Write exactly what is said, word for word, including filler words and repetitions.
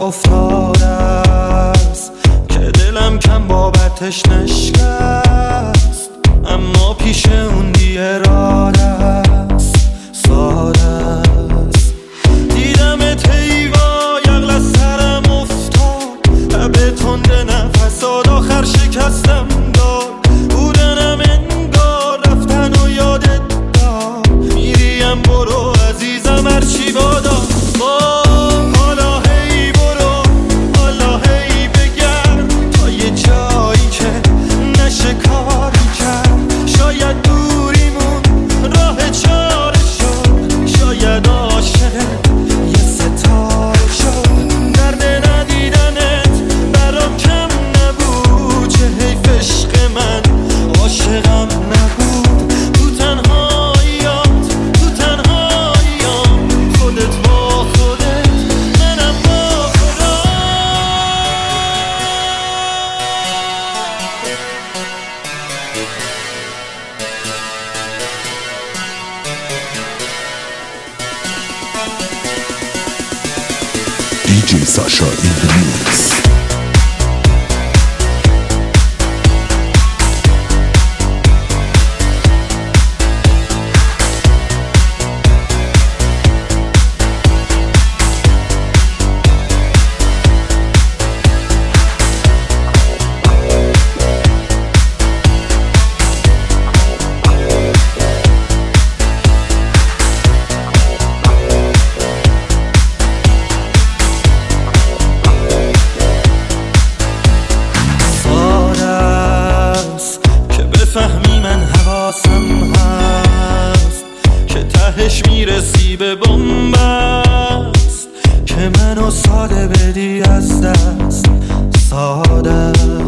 افتاده است که دلم کم بابتش نشکست، اما پیش اون بی اراده است، ساده است. دیدمت حیوا یغل از سرم افتاد، لب تند نفسات آخر شکستم داد. بودنم انگار رفتن و یادت داد، میریم برو عزیزم هرچی بادا. حالا هی برو، حالا هی بگرد تا یه جایی که نشه کاری کرد. شاید دوریمون راه چاره شد، شاید عاشق یه ستاره شد. درد ندیدنت برام کم نبود، چه حیف عشق من عاشقم نبود. تو تنهاییات، تو تنهاییام، خودت با خودت، منم با خودم. دی جی Sasha in the mix. فهمی من حواسم هست که تهش میرسی به بنبست، که منو ساده بدی از دست، ساده